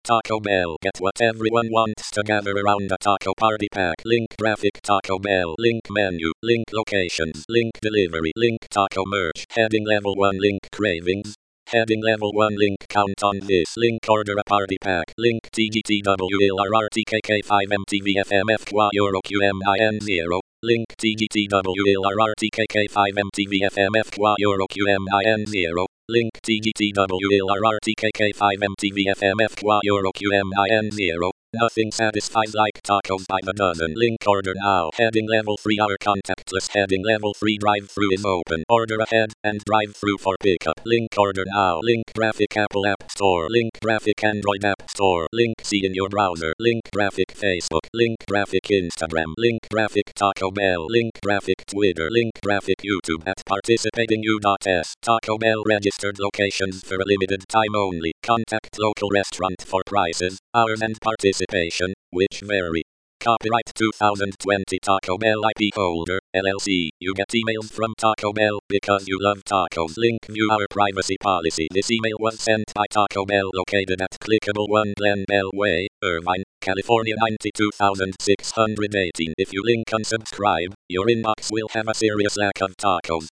Taco Bell. Get what everyone wants to gather around a taco party pack. Link graphic Taco Bell. Link menu. Link locations. Link delivery. Link taco merch. Heading level 1 link cravings. Heading level 1 link count on this link order a party pack link TGTWLRRTKK5MTVFMF Euro QMIN0 link TGTWLRRTKK5MTVFMF Euro QMIN0 link TGTWLRRTKK5MTVFMF Euro QMIN0 Nothing satisfies like tacos by the dozen. Link order now. Heading level 3 our contactless heading level 3 drive-thru is open. Order ahead and drive-thru for pickup. Link order now. Link graphic Apple App Store. Link graphic Android App Store. Link see in your browser. Link graphic Facebook. Link graphic Instagram. Link graphic Taco Bell. Link graphic Twitter. Link graphic YouTube at participating U.S. Taco Bell registered locations for a limited time only. Contact local restaurant for prices, hours and participation, which vary. Copyright 2020 Taco Bell IP holder, LLC. You get emails from Taco Bell because you love tacos. Link view our privacy policy. This email was sent by Taco Bell located at Clickable 1 Glen Bell Way, Irvine, California 92618. If you link unsubscribe, your inbox will have a serious lack of tacos.